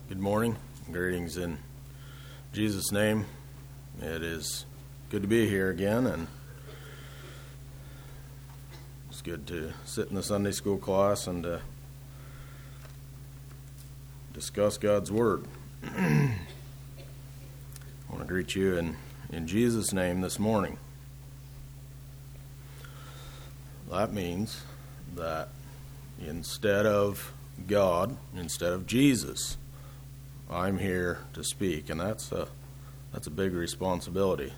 Good morning. Greetings in Jesus' name. It is good to be here again, and it's good to sit in the Sunday school class and discuss God's Word. I want to greet you in Jesus' name this morning. That means that instead of God, instead of Jesus, I'm here to speak, and that's a big responsibility.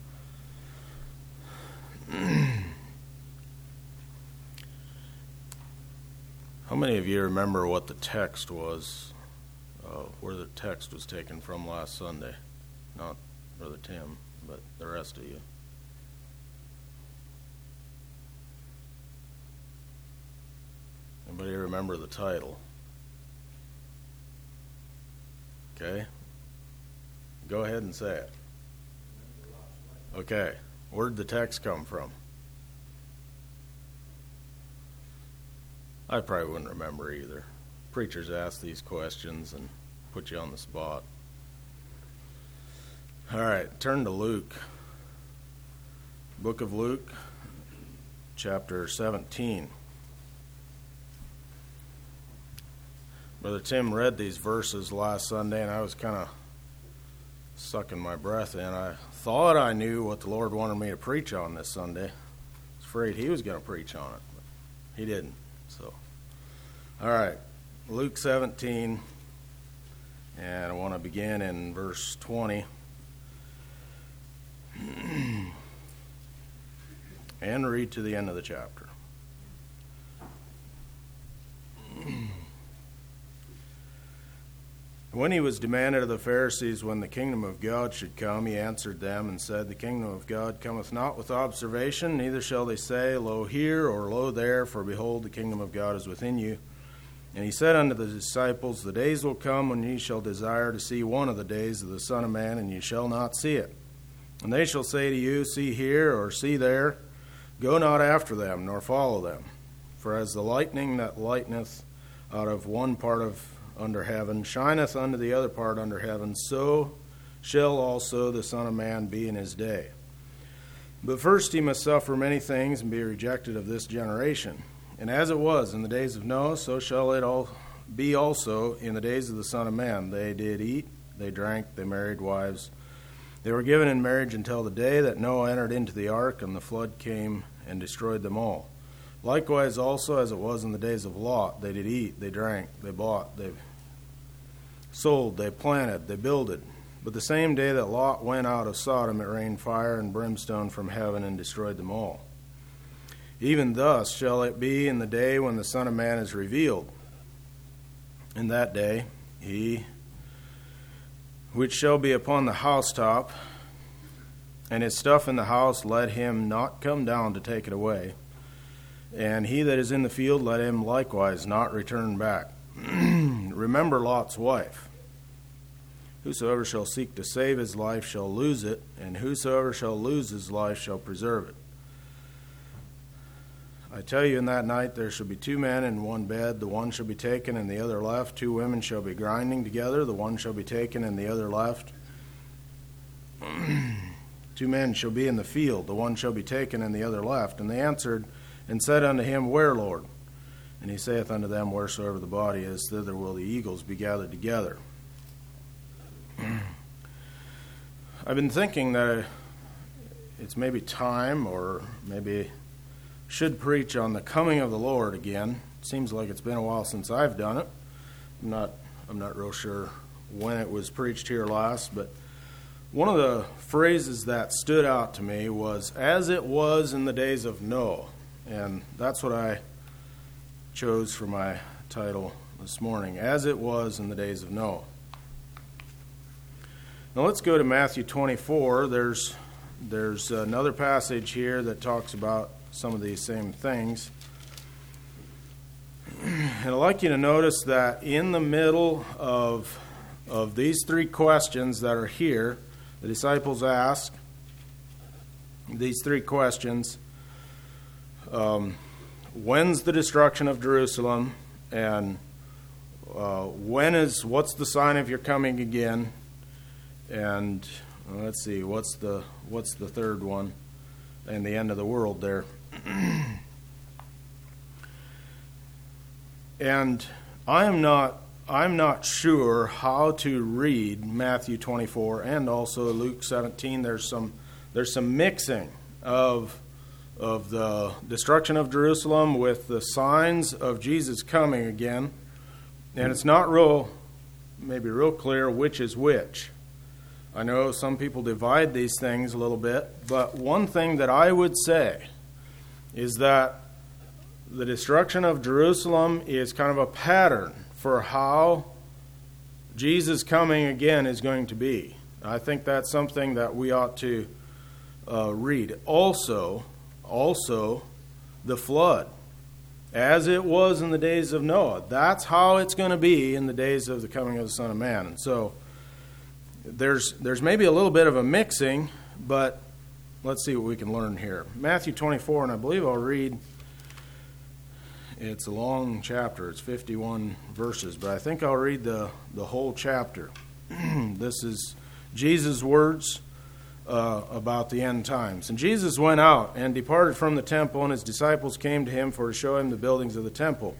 How many of you remember what the text was, where the text was taken from last Sunday? Not Brother Tim, but the rest of you. Anybody remember the title? Okay. Go ahead and say it. Okay. Where'd the text come from? I probably wouldn't remember either. Preachers ask these questions and put you on the spot. All right, turn to Luke. Book of Luke, chapter 17. Brother Tim read these verses last Sunday, and I was kind of sucking my breath in. I thought I knew what the Lord wanted me to preach on this Sunday. I was afraid he was going to preach on it, but he didn't. So, all right, Luke 17, and I want to begin in verse 20. And read to the end of the chapter. When he was demanded of the Pharisees when the kingdom of God should come, he answered them and said, The kingdom of God cometh not with observation, neither shall they say, Lo here, or Lo there, for behold, the kingdom of God is within you. And he said unto the disciples, The days will come when ye shall desire to see one of the days of the Son of Man, and ye shall not see it. And they shall say to you, See here, or see there. Go not after them, nor follow them. For as the lightning that lighteneth out of one part of under heaven shineth unto the other part under heaven, so shall also the Son of Man be in his day. But first he must suffer many things and be rejected of this generation. And as it was in the days of Noah, so shall it all be also in the days of the Son of Man. They did eat, they drank, they married wives. They were given in marriage until the day that Noah entered into the ark, and the flood came and destroyed them all. Likewise also as it was in the days of Lot, they did eat, they drank, they bought, they sold, they planted, they builded. But the same day that Lot went out of Sodom, it rained fire and brimstone from heaven and destroyed them all. Even thus shall it be in the day when the Son of Man is revealed. In that day he which shall be upon the housetop, and his stuff in the house, let him not come down to take it away. And he that is in the field, let him likewise not return back. Remember Lot's wife. Whosoever shall seek to save his life shall lose it, and whosoever shall lose his life shall preserve it. I tell you, in that night there shall be two men in one bed, the one shall be taken and the other left. Two women shall be grinding together, the one shall be taken and the other left. Two men shall be in the field, the one shall be taken and the other left. And they answered and said unto him, Where, Lord? And he saith unto them, Wheresoever the body is, thither will the eagles be gathered together. I've been thinking that it's maybe time, or maybe should preach on the coming of the Lord again. It seems like it's been a while since I've done it. I'm not real sure when it was preached here last, but one of the phrases that stood out to me was, as it was in the days of Noah. And that's what I chose for my title this morning, as it was in the days of Noah. Now let's go to Matthew 24. There's another passage here that talks about some of these same things. And I'd like you to notice that in the middle of these three questions that are here, the disciples ask these three questions. When's the destruction of Jerusalem, and what's the sign of your coming again? And let's see, what's the third one? And the end of the world there. And I'm not sure how to read Matthew 24 and also Luke 17. There's some mixing of the destruction of Jerusalem with the signs of Jesus coming again, and it's not real clear which is which. I know some people divide these things a little bit, but one thing that I would say is that the destruction of Jerusalem is kind of a pattern for how Jesus coming again is going to be. I think that's something that we ought to read. Also, the flood, as it was in the days of Noah. That's how it's going to be in the days of the coming of the Son of Man. And so there's maybe a little bit of a mixing, but let's see what we can learn here. Matthew 24, and I believe I'll read. It's a long chapter. It's 51 verses, but I think I'll read the whole chapter. This is Jesus' words about the end times. And Jesus went out and departed from the temple, and his disciples came to him to show him the buildings of the temple.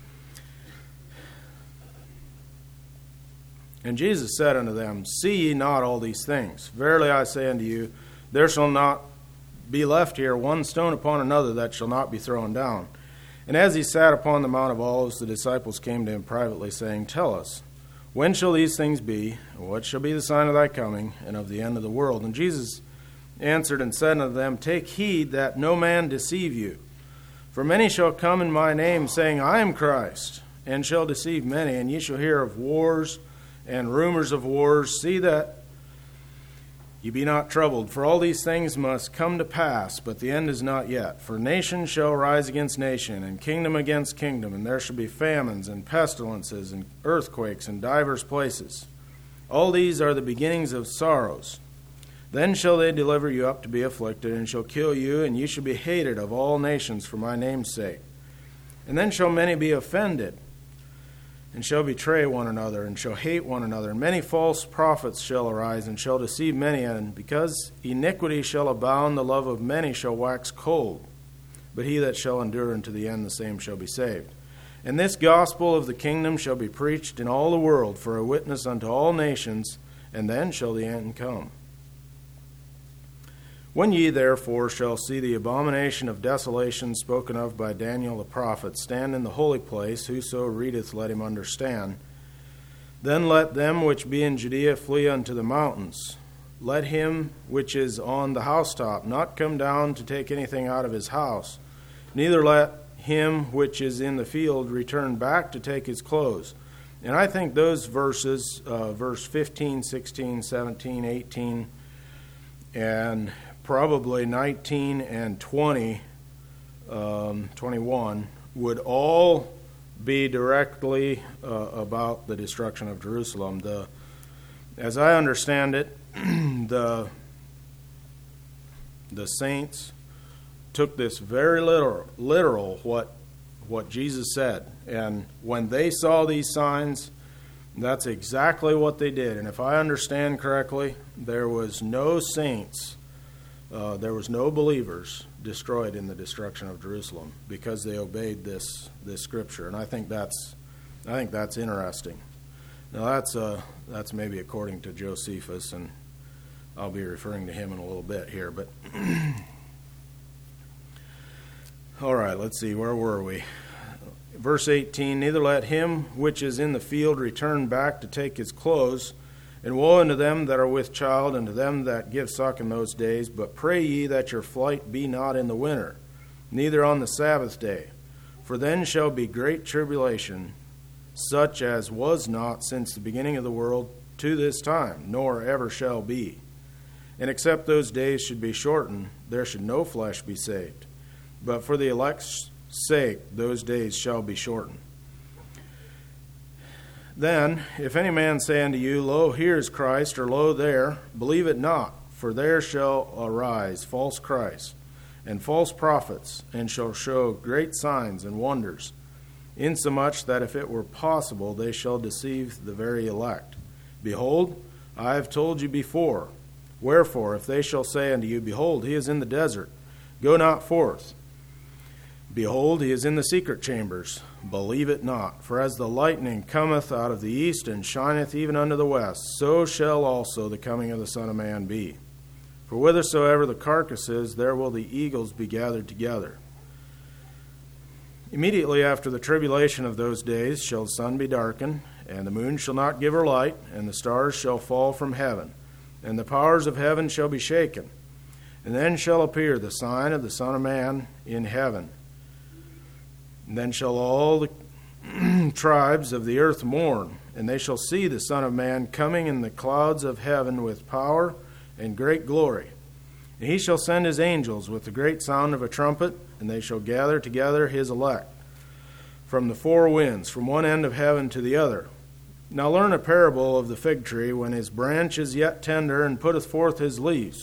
And Jesus said unto them, See ye not all these things? Verily I say unto you, there shall not be left here one stone upon another that shall not be thrown down. And as he sat upon the Mount of Olives, the disciples came to him privately, saying, Tell us, when shall these things be? And what shall be the sign of thy coming, and of the end of the world? And Jesus answered and said unto them, Take heed that no man deceive you. For many shall come in my name, saying, I am Christ, and shall deceive many. And ye shall hear of wars and rumors of wars. See that ye be not troubled, for all these things must come to pass, but the end is not yet. For nation shall rise against nation, and kingdom against kingdom, and there shall be famines and pestilences and earthquakes in divers places. All these are the beginnings of sorrows. Then shall they deliver you up to be afflicted, and shall kill you, and ye shall be hated of all nations for my name's sake. And then shall many be offended, and shall betray one another, and shall hate one another. And many false prophets shall arise, and shall deceive many. And because iniquity shall abound, the love of many shall wax cold. But he that shall endure unto the end, the same shall be saved. And this gospel of the kingdom shall be preached in all the world for a witness unto all nations, and then shall the end come. When ye therefore shall see the abomination of desolation spoken of by Daniel the prophet stand in the holy place, whoso readeth, let him understand. Then let them which be in Judea flee unto the mountains. Let him which is on the housetop not come down to take anything out of his house. Neither let him which is in the field return back to take his clothes. And I think those verses, verse 15, 16, 17, 18, and probably 19 and 20, 21, would all be directly about the destruction of Jerusalem. As I understand it, the saints took this very literal what Jesus said. And when they saw these signs, that's exactly what they did. And if I understand correctly, there was no saints, there was no believers destroyed in the destruction of Jerusalem because they obeyed this scripture. And I think that's interesting. Now that's maybe according to Josephus, and I'll be referring to him in a little bit here. But all right, let's see, where were we? Verse 18, neither let him which is in the field return back to take his clothes. And woe unto them that are with child, and to them that give suck in those days. But pray ye that your flight be not in the winter, neither on the Sabbath day. For then shall be great tribulation, such as was not since the beginning of the world to this time, nor ever shall be. And except those days should be shortened, there should no flesh be saved. But for the elect's sake, those days shall be shortened. Then, if any man say unto you, Lo, here is Christ, or Lo, there, believe it not, for there shall arise false Christs and false prophets, and shall show great signs and wonders, insomuch that if it were possible, they shall deceive the very elect. Behold, I have told you before. Wherefore, if they shall say unto you, Behold, he is in the desert, go not forth. Behold, he is in the secret chambers, believe it not. For as the lightning cometh out of the east, and shineth even unto the west, so shall also the coming of the Son of Man be. For whithersoever the carcass is, there will the eagles be gathered together. Immediately after the tribulation of those days shall the sun be darkened, and the moon shall not give her light, and the stars shall fall from heaven, and the powers of heaven shall be shaken. And then shall appear the sign of the Son of Man in heaven. And then shall all the tribes of the earth mourn, and they shall see the Son of Man coming in the clouds of heaven with power and great glory. And he shall send his angels with the great sound of a trumpet, and they shall gather together his elect from the four winds, from one end of heaven to the other. Now learn a parable of the fig tree when his branch is yet tender and putteth forth leaves.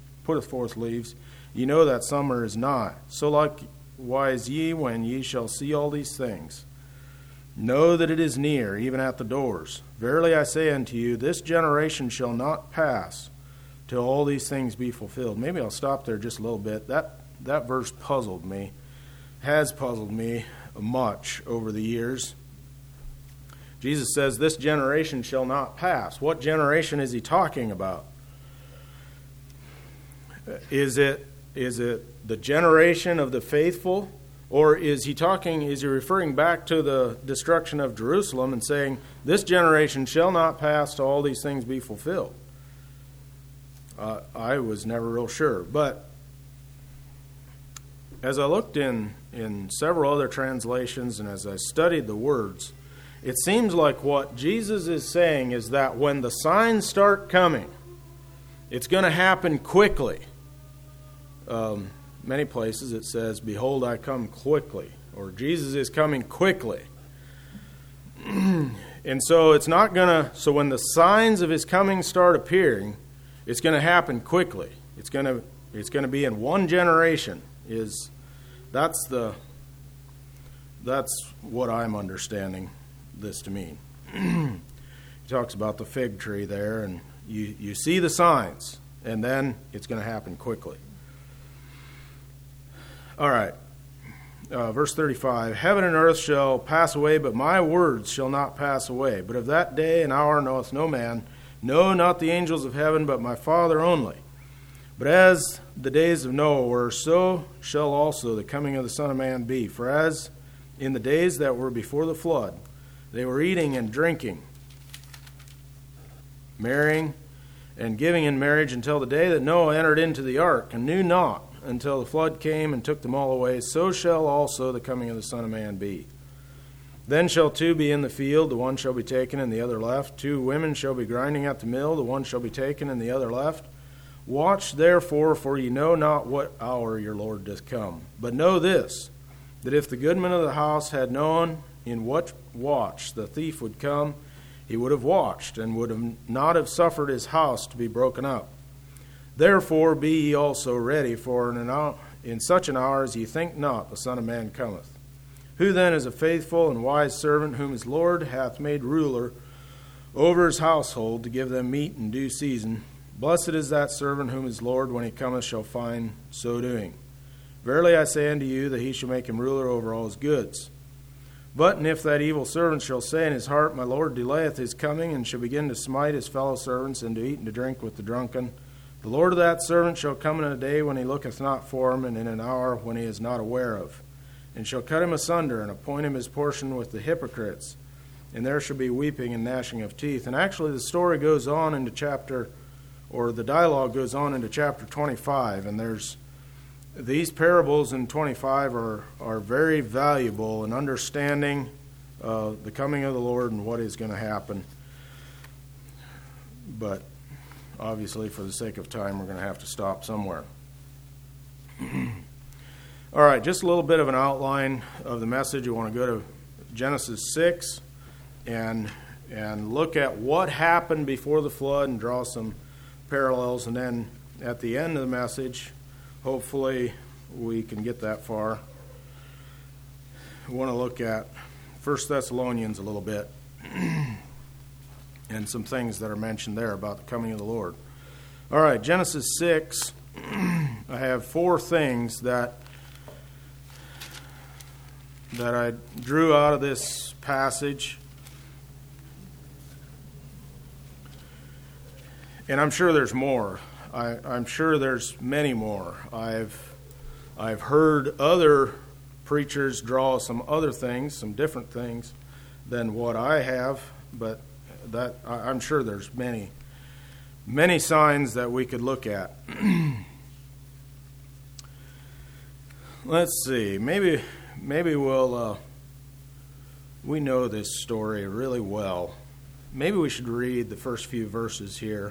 Ye know that summer is nigh. So likewise ye, when ye shall see all these things, know that it is near, even at the doors. Verily I say unto you, this generation shall not pass till all these things be fulfilled. Maybe I'll stop there just a little bit. That verse puzzled me, has puzzled me much over the years. Jesus says, this generation shall not pass. What generation is he talking about? Is it the generation of the faithful? Or is he referring back to the destruction of Jerusalem and saying, this generation shall not pass till all these things be fulfilled? I was never real sure. But as I looked in several other translations and as I studied the words, it seems like what Jesus is saying is that when the signs start coming, it's going to happen quickly. Many places it says, Behold, I come quickly, or Jesus is coming quickly. And so it's not going to, so when the signs of his coming start appearing, it's going to happen quickly. It's going to be in one generation. That's what I'm understanding this to mean. He talks about the fig tree there, and you see the signs, and then it's going to happen quickly. All right, verse 35, Heaven and earth shall pass away, but my words shall not pass away. But of that day and hour knoweth no man, no, not the angels of heaven, but my Father only. But as the days of Noah were, so shall also the coming of the Son of Man be. For as in the days that were before the flood, they were eating and drinking, marrying and giving in marriage until the day that Noah entered into the ark, and knew not until the flood came and took them all away, so shall also the coming of the Son of Man be. Then shall two be in the field, the one shall be taken and the other left. Two women shall be grinding at the mill, the one shall be taken and the other left. Watch therefore, for ye know not what hour your Lord doth come. But know this, that if the goodman of the house had known in what watch the thief would come, he would have watched, and would not have suffered his house to be broken up. Therefore be ye also ready, for in such an hour as ye think not, the Son of Man cometh. Who then is a faithful and wise servant, whom his Lord hath made ruler over his household, to give them meat in due season? Blessed is that servant whom his Lord, when he cometh, shall find so doing. Verily I say unto you, that he shall make him ruler over all his goods. But and if that evil servant shall say in his heart, My Lord delayeth his coming, and shall begin to smite his fellow servants, and to eat and to drink with the drunken, the Lord of that servant shall come in a day when he looketh not for him, and in an hour when he is not aware of, and shall cut him asunder, and appoint him his portion with the hypocrites. And there shall be weeping and gnashing of teeth. And actually the story goes on into the dialogue goes on into chapter 25, and there's these parables in 25 are very valuable in understanding the coming of the Lord and what is going to happen. But obviously, for the sake of time, we're going to have to stop somewhere. All right, just a little bit of an outline of the message. You want to go to Genesis 6 and look at what happened before the flood and draw some parallels. And then at the end of the message, hopefully we can get that far. We want to look at 1 Thessalonians a little bit and some things that are mentioned there about the coming of the Lord. All right, Genesis 6, I have 4 things that I drew out of this passage. And I'm sure there's more. I'm sure there's many more. I've heard other preachers draw some other things, some different things than what I have, but that I'm sure there's many signs that we could look at. Let's see. Maybe we'll we know this story really well. Maybe we should read the first few verses here.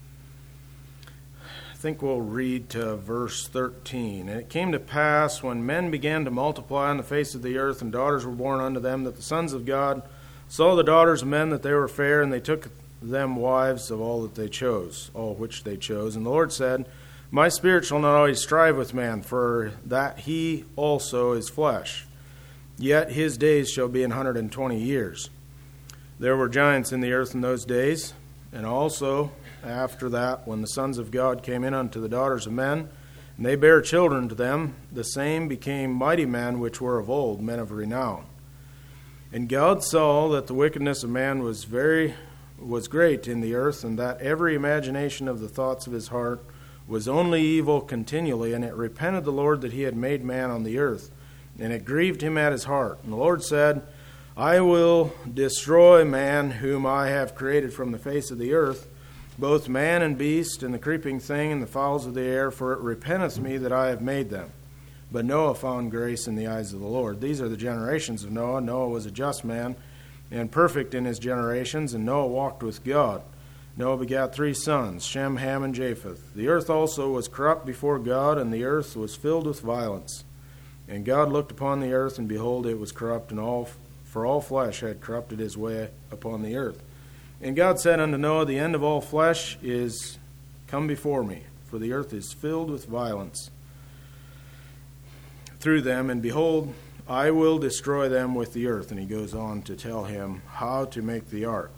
I think we'll read to verse 13. And it came to pass, when men began to multiply on the face of the earth, and daughters were born unto them, that the sons of God saw the daughters of men that they were fair, and they took them wives of all that they chose, all which they chose. And the Lord said, My spirit shall not always strive with man, for that he also is flesh. Yet his days shall be 120 years. There were giants in the earth in those days, and also after that, when the sons of God came in unto the daughters of men, and they bare children to them, the same became mighty men which were of old, men of renown. And God saw that the wickedness of man was great in the earth, and that every imagination of the thoughts of his heart was only evil continually. And it repented the Lord that he had made man on the earth, and it grieved him at his heart. And the Lord said, I will destroy man whom I have created from the face of the earth, both man and beast, and the creeping thing, and the fowls of the air, for it repenteth me that I have made them. But Noah found grace in the eyes of the Lord. These are the generations of Noah. Noah was a just man, and perfect in his generations, and Noah walked with God. Noah begat 3 sons, Shem, Ham, and Japheth. The earth also was corrupt before God, and the earth was filled with violence. And God looked upon the earth, and behold, it was corrupt, for all flesh had corrupted his way upon the earth. And God said unto Noah, The end of all flesh is come before me, for the earth is filled with violence through them, and behold, I will destroy them with the earth. And he goes on to tell him how to make the ark.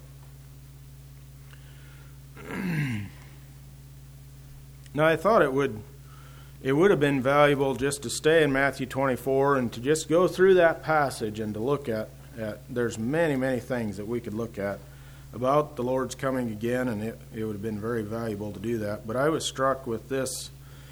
Now, I thought it would have been valuable just to stay in Matthew 24 and to just go through that passage and to look at there's many things that we could look at about the Lord's coming again, and it would have been very valuable to do that. But I was struck with this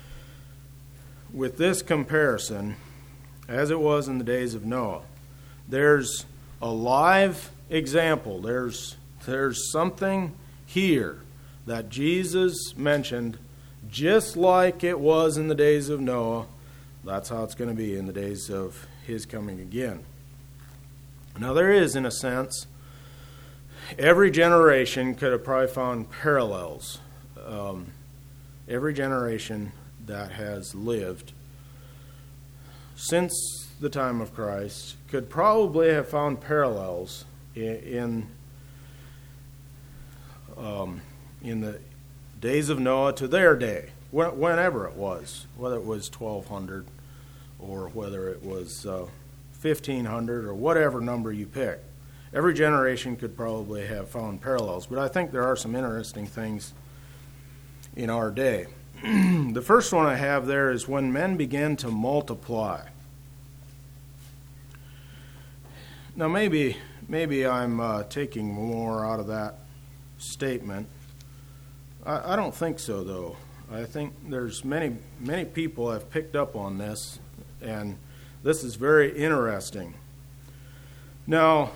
comparison, as it was in the days of Noah. There's a live example. There's something here that Jesus mentioned, just like it was in the days of Noah. That's how it's going to be in the days of his coming again. Now, there is, in a sense, every generation could have probably found parallels. Every generation that has lived since the time of Christ could probably have found parallels in the days of Noah to their day, whenever it was, whether it was 1200 or whether it was 1500 or whatever number you pick. Every generation could probably have found parallels, but I think there are some interesting things in our day. The first one I have there is when men began to multiply. Now, maybe I'm taking more out of that statement. I don't think so, though. I think there's many people have picked up on this, and this is very interesting. Now,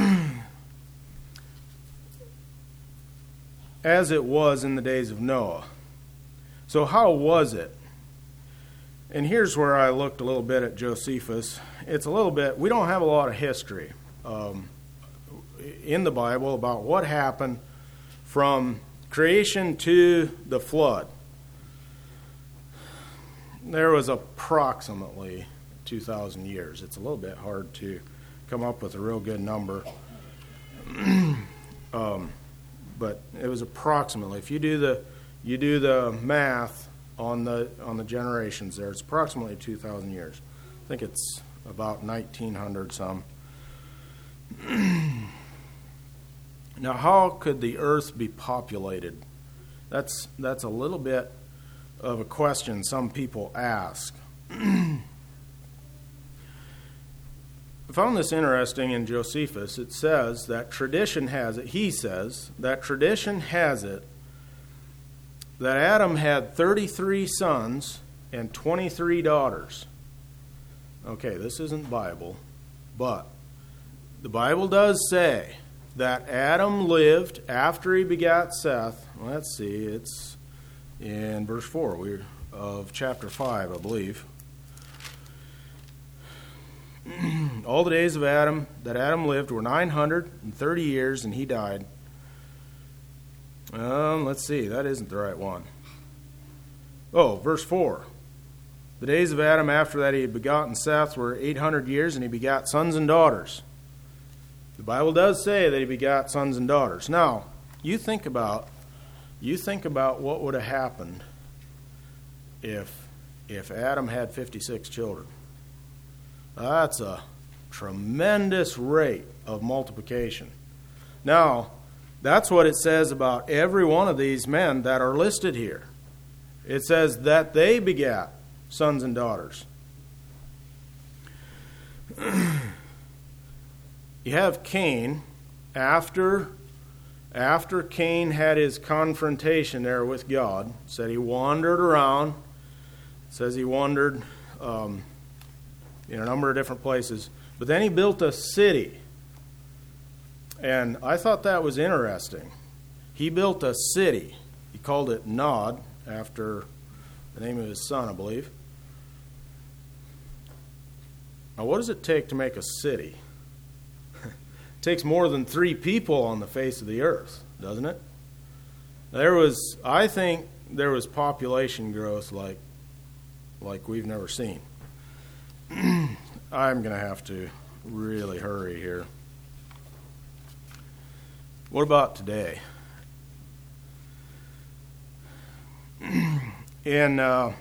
as it was in the days of Noah. So how was it? And here's where I looked a little bit at Josephus. It's a little bit, we don't have a lot of history in the Bible about what happened from creation to the flood. There was approximately 2,000 years. It's a little bit hard to come up with a real good number. But it was approximately, if you do the math on the generations there, it's approximately 2,000 years. I think it's about 1900 some. Now, how could the earth be populated? That's a little bit of a question some people ask. I found this interesting in Josephus. It says that tradition has it, he says, that tradition has it that Adam had 33 sons and 23 daughters. Okay, this isn't Bible, but the Bible does say that Adam lived after he begat Seth. Let's see, it's in verse 4 of chapter 5, I believe. All the days of Adam that Adam lived were 930 years, and he died. Let's see, that isn't the right one. Oh, verse 4. The days of Adam after that he had begotten Seth were 800 years, and he begat sons and daughters. The Bible does say that he begot sons and daughters. Now, you think about what would have happened if Adam had 56 children. That's a tremendous rate of multiplication. Now, that's what it says about every one of these men that are listed here. It says that they begat sons and daughters. You have Cain, after Cain had his confrontation there with God, said he wandered around, says he wandered in a number of different places, but then he built a city. And I thought that was interesting. He built a city. He called it Nod, after the name of his son, I believe. Now, what does it take to make a city? It takes more than 3 people on the face of the earth, doesn't it? I think there was population growth like we've never seen. I'm going to have to really hurry here. What about today? In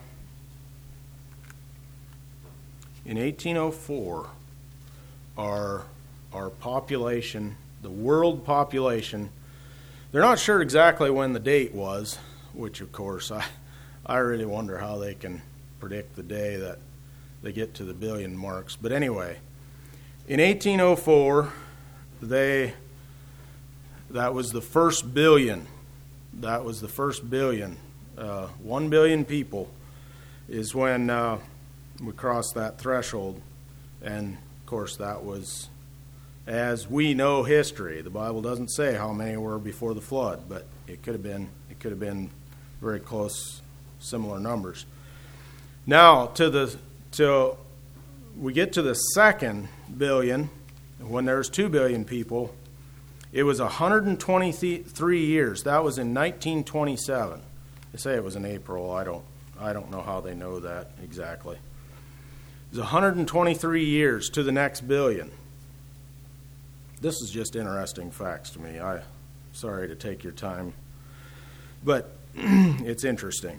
1804, our population, the world population, they're not sure exactly when the date was, which of course I really wonder how they can predict the day that they get to the billion marks. But anyway, in 1804, that was the first billion. That was the first billion. 1 billion people is when we crossed that threshold. And, of course, that was, as we know history. The Bible doesn't say how many were before the flood, but it could have been very close, similar numbers. Now, till we get to the second billion, when there's 2 billion people, it was 123 years. That was in 1927. They say it was in April. I don't know how they know that exactly. It was 123 years to the next billion. This is just interesting facts to me. Sorry to take your time, but it's interesting.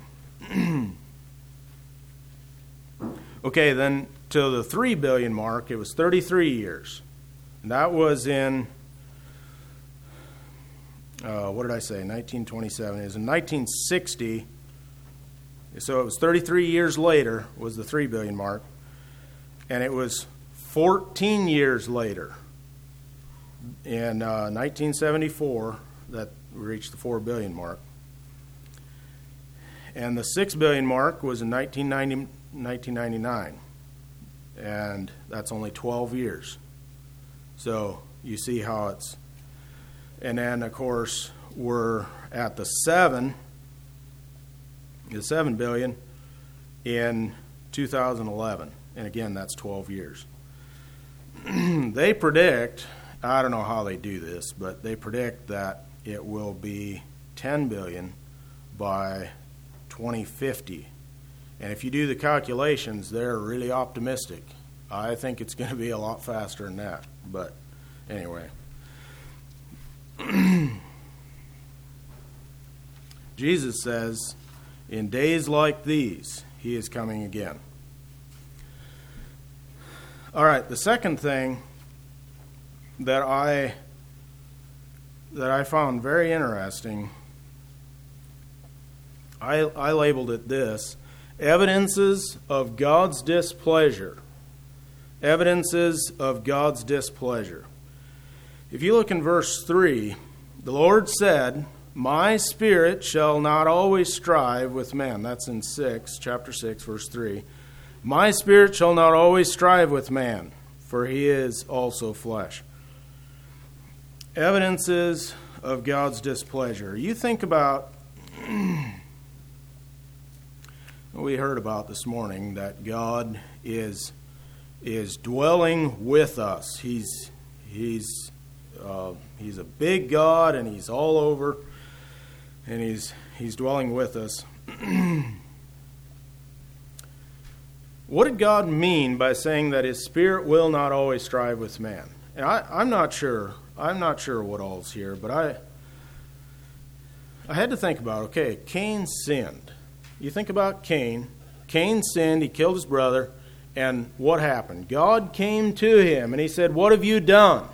Okay, then to the 3 billion mark, it was 33 years. And that was in, what did I say, 1927. It was in 1960. So it was 33 years later was the 3 billion mark. And it was 14 years later, in 1974, that we reached the 4 billion mark. And the 6 billion mark was in 1999. And that's only 12 years. So you see how it's... And then, of course, we're at the 7 billion in 2011. And again, that's 12 years. They predict, I don't know how they do this, but they predict that it will be 10 billion by 2050. And if you do the calculations, they're really optimistic. I think it's going to be a lot faster than that. But anyway. Jesus says, in days like these, he is coming again. All right, the second thing that I found very interesting. I labeled it this: evidences of God's displeasure. Evidences of God's displeasure. If you look in verse 3, the Lord said, "My spirit shall not always strive with men." That's in chapter 6, verse 3. "My spirit shall not always strive with man, for he is also flesh." Evidences of God's displeasure. You think about, we heard about this morning that God is dwelling with us. He's a big God, and He's all over, and He's dwelling with us. What did God mean by saying that His Spirit will not always strive with man? And I'm not sure. I'm not sure what all's here, but I had to think about, okay, Cain sinned. You think about Cain. Cain sinned, he killed his brother, and what happened? God came to him, and He said, "What have you done?"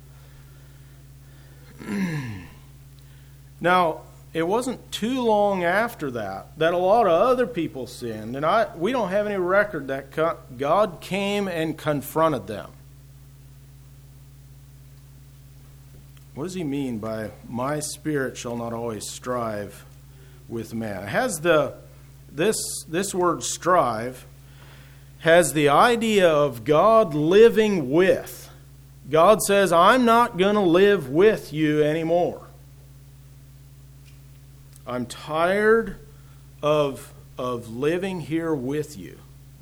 Now, it wasn't too long after that a lot of other people sinned, and we don't have any record that God came and confronted them. What does He mean by "my spirit shall not always strive with man"? It has this word "strive" has the idea of God living with. God says, "I'm not going to live with you anymore. I'm tired of living here with you."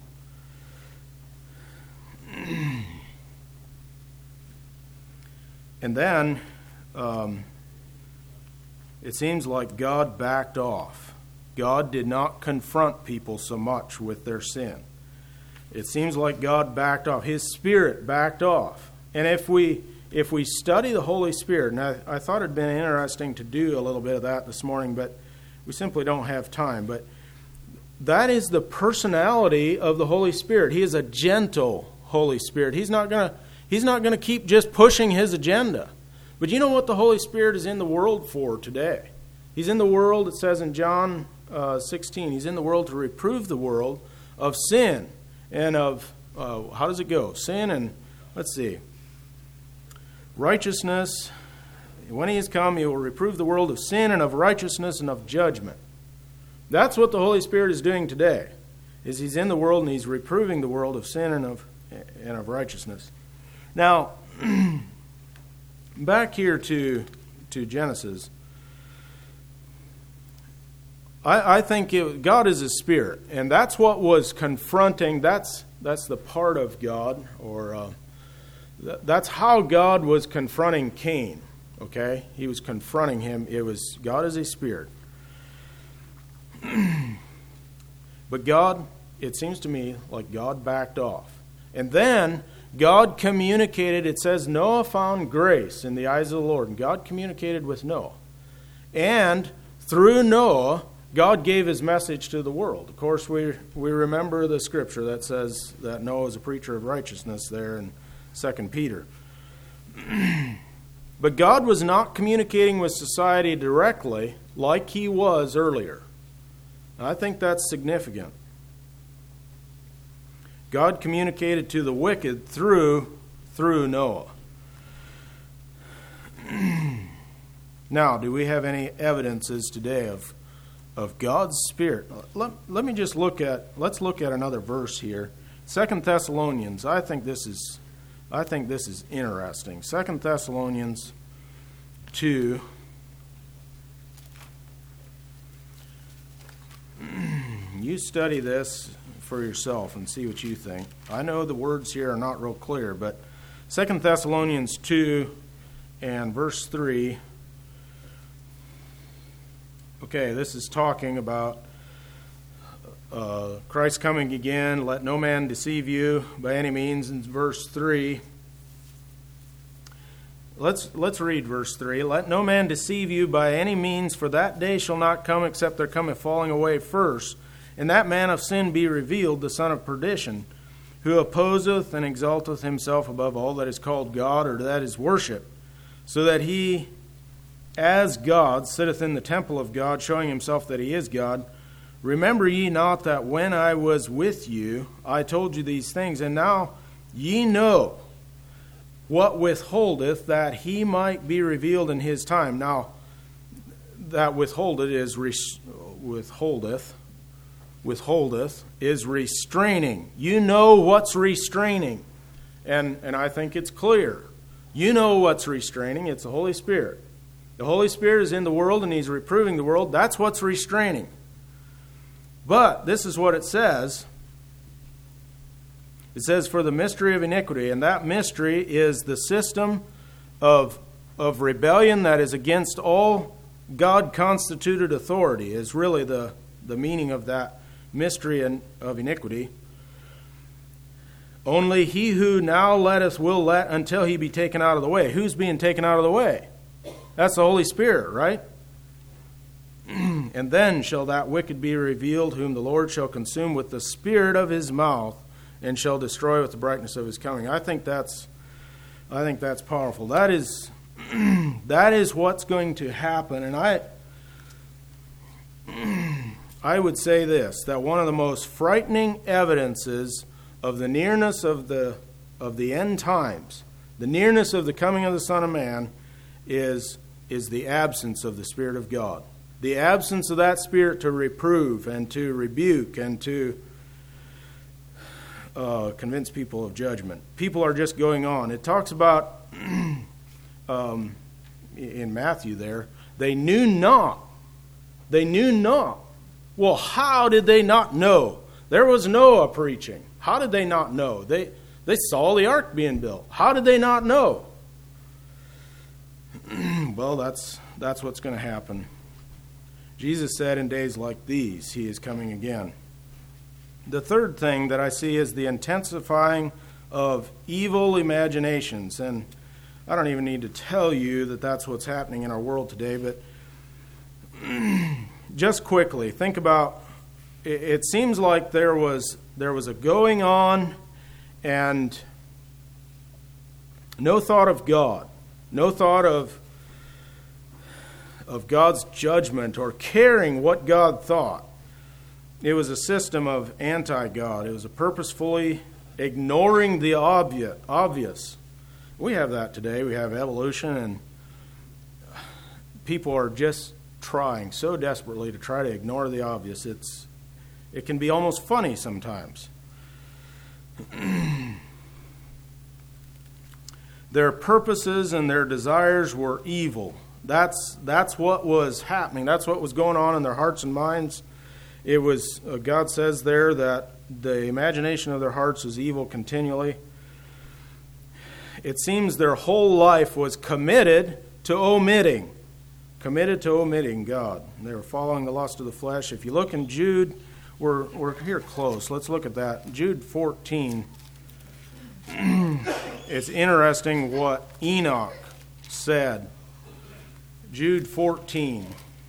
And then it seems like God backed off. God did not confront people so much with their sin. It seems like God backed off. His Spirit backed off. And if we study the Holy Spirit, and I thought it'd been interesting to do a little bit of that this morning, but we simply don't have time. But that is the personality of the Holy Spirit. He is a gentle Holy Spirit. He's not gonna keep just pushing His agenda. But you know what the Holy Spirit is in the world for today? He's in the world, it says in John 16, He's in the world to reprove the world of sin and of, how does it go? Sin and, let's see, righteousness. When He has come, He will reprove the world of sin and of righteousness and of judgment. That's what the Holy Spirit is doing today, is He's in the world and He's reproving the world of sin and of righteousness. Now, back here to Genesis, I think God is a spirit, and that's what was confronting. That's the part of God, or that's how God was confronting Cain. Okay, He was confronting him. It was God is a spirit, but God, it seems to me like God backed off, and then God communicated. It says Noah found grace in the eyes of the Lord, and God communicated with Noah, and through Noah, God gave His message to the world. Of course, we remember the scripture that says that Noah is a preacher of righteousness there in 2 Peter. But God was not communicating with society directly like He was earlier. And I think that's significant. God communicated to the wicked through Noah. Now, do we have any evidences today of God's Spirit? Let me just look at another verse here. 2 Thessalonians. I think this is interesting. 2 Thessalonians 2. You study this for yourself and see what you think. I know the words here are not real clear, but 2 Thessalonians 2 and verse 3. Okay, this is talking about Christ coming again. Let no man deceive you by any means. In verse 3, let's read verse 3. Let no man deceive you by any means, for that day shall not come except there come a falling away first, and that man of sin be revealed, the son of perdition, who opposeth and exalteth himself above all that is called God or that is worshipped, so that he, as God, sitteth in the temple of God, showing himself that he is God. Remember ye not that when I was with you, I told you these things, and now ye know what withholdeth, that he might be revealed in his time. Now, that withholdeth is restraining. You know what's restraining. And I think it's clear. You know what's restraining. It's the Holy Spirit. The Holy Spirit is in the world and he's reproving the world. That's what's restraining. But this is what it says. It says, for the mystery of iniquity. And that mystery is the system of rebellion that is against all God-constituted authority, is really the meaning of that mystery of iniquity. Only he who now letteth will let until he be taken out of the way. Who's being taken out of the way? That's the Holy Spirit, right? And then shall that wicked be revealed, whom the Lord shall consume with the spirit of his mouth, and shall destroy with the brightness of his coming. I think that's powerful. That is what's going to happen. And I would say this, that one of the most frightening evidences of the nearness of the end times, the nearness of the coming of the Son of Man, is the absence of the Spirit of God. The absence of that Spirit to reprove and to rebuke and to convince people of judgment. People are just going on. It talks about, in Matthew there, they knew not. They knew not. Well, how did they not know? There was Noah preaching. How did they not know? They saw the ark being built. How did they not know? Well, that's what's going to happen. Jesus said in days like these, he is coming again. The third thing that I see is the intensifying of evil imaginations. And I don't even need to tell you that that's what's happening in our world today, but just quickly, think about, it seems like there was a going on and no thought of God, no thought of God's judgment or caring what God thought. It was a system of anti-God. It was a purposefully ignoring the obvious. We have that today. We have evolution, and people are just trying so desperately to try to ignore the obvious. It can be almost funny sometimes. Their purposes and their desires were evil. That's what was happening. That's what was going on in their hearts and minds. It was, God says there that the imagination of their hearts is evil continually. It seems their whole life was committed to omitting God. They were following the lust of the flesh. If you look in Jude, we're here close. Let's look at that. Jude 14. It's interesting what Enoch said. Jude 14.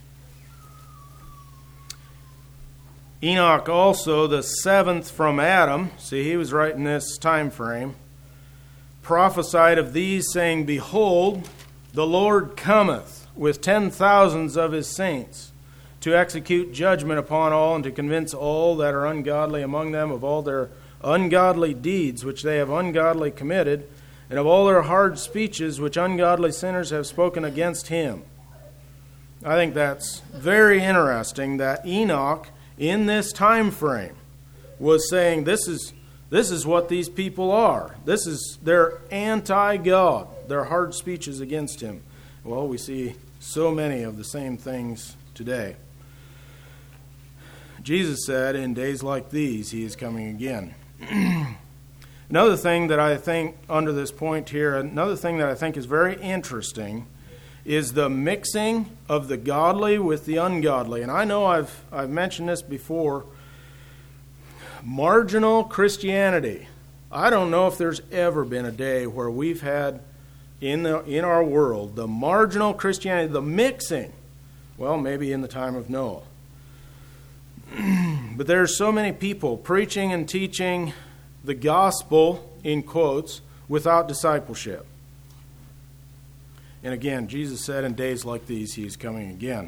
Enoch also, the seventh from Adam, see, he was right in this time frame, prophesied of these, saying, Behold, the Lord cometh with 10,000s of his saints, to execute judgment upon all, and to convince all that are ungodly among them of all their ungodly deeds which they have ungodly committed, and of all their hard speeches which ungodly sinners have spoken against him. I think that's very interesting that Enoch, in this time frame, was saying this is what these people are. They're anti-God. Their hard speeches against him. Well, we see so many of the same things today. Jesus said, in days like these, he is coming again. Another thing that I think, under this point here, another thing that I think is very interesting is the mixing of the godly with the ungodly. And I know I've mentioned this before. Marginal Christianity. I don't know if there's ever been a day where we've had in our world the marginal Christianity, the mixing. Well, maybe in the time of Noah. But there's so many people preaching and teaching the gospel, in quotes, without discipleship. And again, Jesus said in days like these, he is coming again.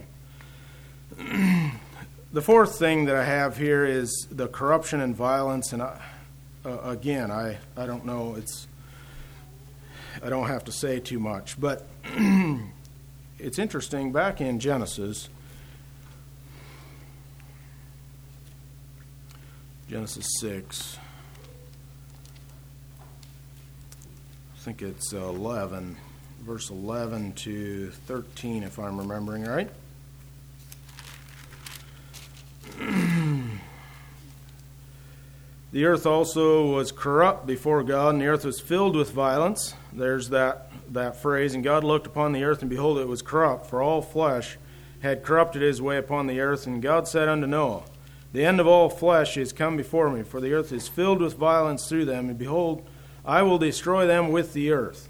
The fourth thing that I have here is the corruption and violence. And again, I don't know, I don't have to say too much. But it's interesting, back in Genesis 6, I think it's 11, verse 11 to 13, if I'm remembering right. The earth also was corrupt before God, and the earth was filled with violence. There's that phrase, and God looked upon the earth, and behold, it was corrupt, for all flesh had corrupted his way upon the earth. And God said unto Noah, the end of all flesh is come before me, for the earth is filled with violence through them, and behold, I will destroy them with the earth.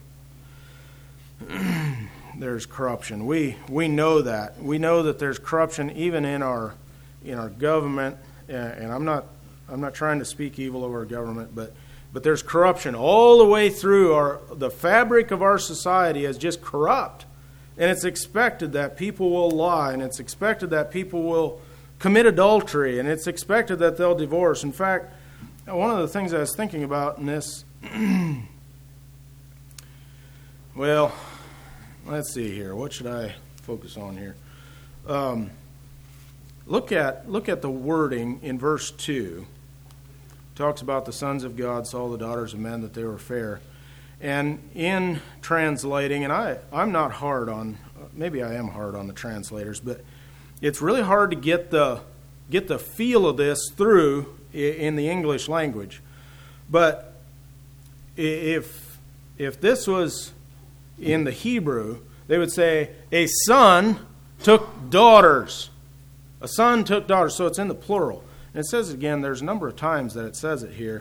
There's corruption. We know that. We know that there's corruption even in our government, and I'm not trying to speak evil of our government, but there's corruption all the way through the fabric of our society is just corrupt. And it's expected that people will lie, and it's expected that people will commit adultery, and it's expected that they'll divorce. In fact, one of the things I was thinking about in this, well, let's see here. What should I focus on here? Look at the wording in verse 2. It talks about the sons of God saw the daughters of men that they were fair. And in translating, and I'm not hard on, maybe I am hard on the translators, but it's really hard to get the feel of this through in the English language. But if this was in the Hebrew, they would say, a son took daughters. A son took daughters, so it's in the plural. And it says again, there's a number of times that it says it here,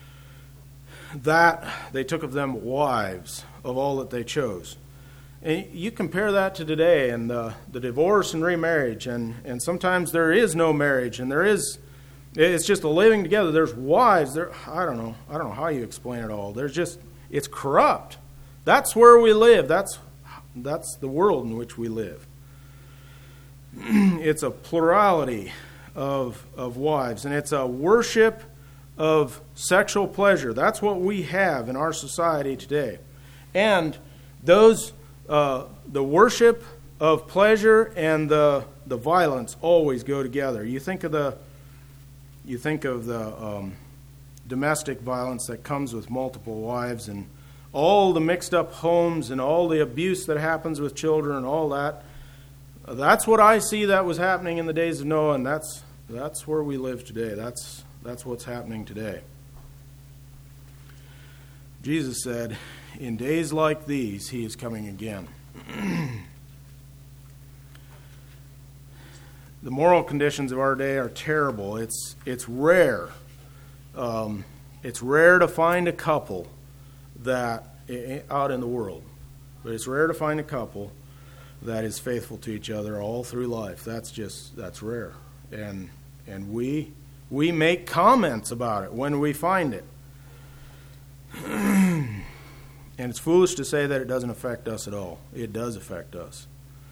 that they took of them wives of all that they chose. And you compare that to today and the divorce and remarriage, and sometimes there is no marriage, and it's just a living together. There's wives. I don't know how you explain it all. It's corrupt. That's where we live. That's the world in which we live. It's a plurality of wives, and it's a worship of sexual pleasure. That's what we have in our society today. And those the worship of pleasure and the violence always go together. You think of the domestic violence that comes with multiple wives, and all the mixed up homes and all the abuse that happens with children and all that. That's what I see that was happening in the days of Noah, and that's where we live today. That's what's happening today. Jesus said, in days like these, he is coming again. The moral conditions of our day are terrible. It's rare. It's rare to find a couple that out in the world, but it's rare to find a couple that is faithful to each other all through life. That's rare, and we make comments about it when we find it. And it's foolish to say that it doesn't affect us at all. It does affect us.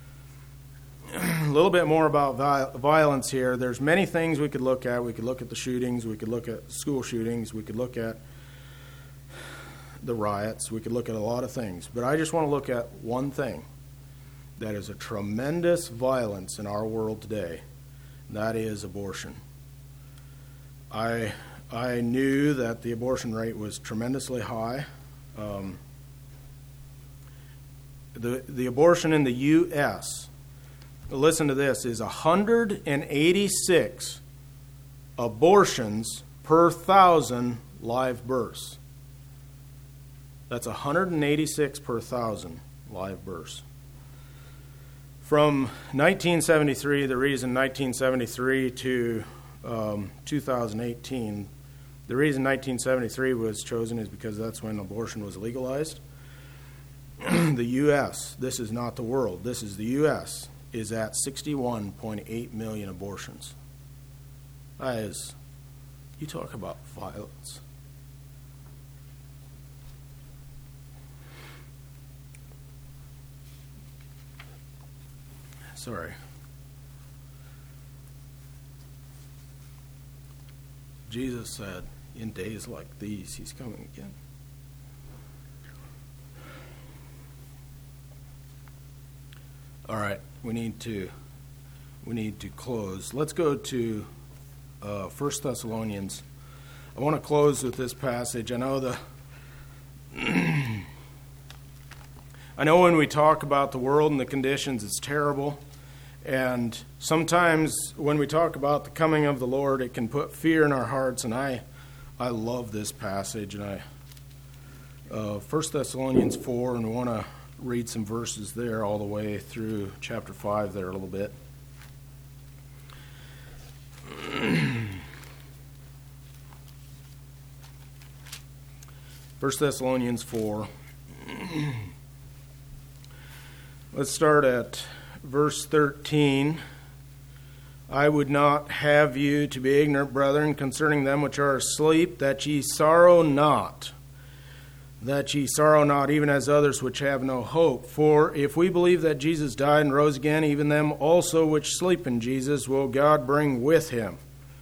A little bit more about violence here. There's many things we could look at. We could look at the shootings. We could look at school shootings. We could look at the riots. We could look at a lot of things. But I just want to look at one thing that is a tremendous violence in our world today. And that is abortion. I knew that the abortion rate was tremendously high. The abortion in the U.S., listen to this, is 186 abortions per 1,000 live births. That's 186 per 1,000 live births. From 1973, the reason 1973 to 2018, the reason 1973 was chosen is because that's when abortion was legalized. The U.S., this is not the world, this is the U.S., is at 61.8 million abortions. That is, you talk about violence. Sorry. Jesus said, in days like these, he's coming again. All right, we need to close. Let's go to 1 Thessalonians. I want to close with this passage. I know when we talk about the world and the conditions, it's terrible. And sometimes when we talk about the coming of the Lord, it can put fear in our hearts. And I love this passage. And 1 Thessalonians 4, and I want to read some verses there all the way through chapter 5 there a little bit. 1 Thessalonians 4. Let's start at verse 13. I would not have you to be ignorant, brethren, concerning them which are asleep, that ye sorrow not. That ye sorrow not, even as others which have no hope. For if we believe that Jesus died and rose again, even them also which sleep in Jesus will God bring with him.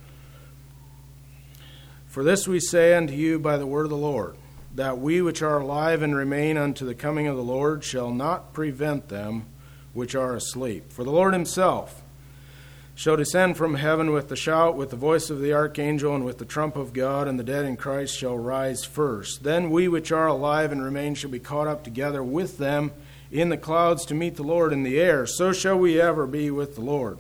For this we say unto you by the word of the Lord, that we which are alive and remain unto the coming of the Lord shall not prevent them which are asleep. For the Lord himself shall descend from heaven with the shout, with the voice of the archangel, and with the trump of God, and the dead in Christ shall rise first. Then we which are alive and remain shall be caught up together with them in the clouds to meet the Lord in the air. So shall we ever be with the Lord.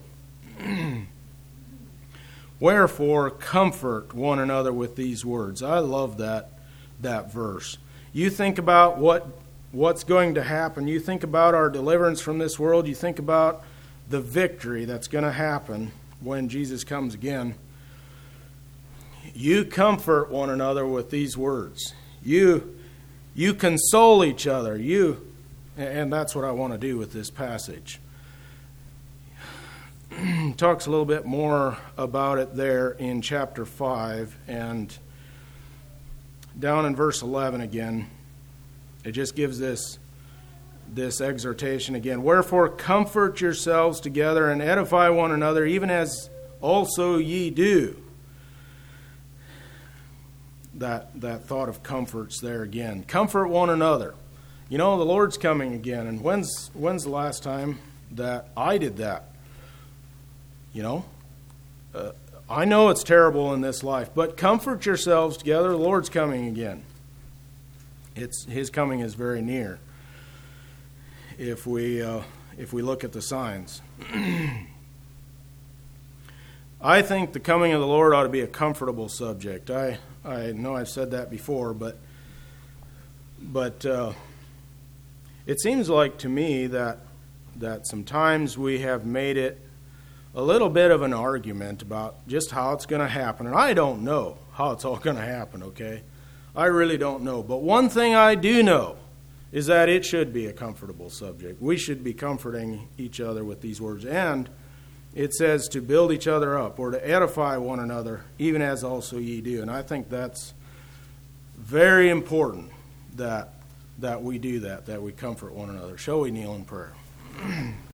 Wherefore, comfort one another with these words. I love that verse. You think about what's going to happen. You think about our deliverance from this world. You think about the victory that's going to happen when Jesus comes again. You comfort one another with these words. You console each other. And that's what I want to do with this passage. Talks a little bit more about it there in chapter 5, and down in verse 11 again, it just gives this exhortation again. Wherefore comfort yourselves together and edify one another, even as also ye do. That thought of comfort's there again. Comfort one another. You know, the Lord's coming again, and when's the last time that I did that? You know, I know it's terrible in this life, but comfort yourselves together. The Lord's coming again. His coming is very near. If we look at the signs, I think the coming of the Lord ought to be a comfortable subject. I know I've said that before, but it seems like to me that sometimes we have made it a little bit of an argument about just how it's going to happen. And I don't know how it's all going to happen, okay? I really don't know. But one thing I do know is that it should be a comfortable subject. We should be comforting each other with these words. And it says to build each other up or to edify one another, even as also ye do. And I think that's very important that we do that we comfort one another. Shall we kneel in prayer?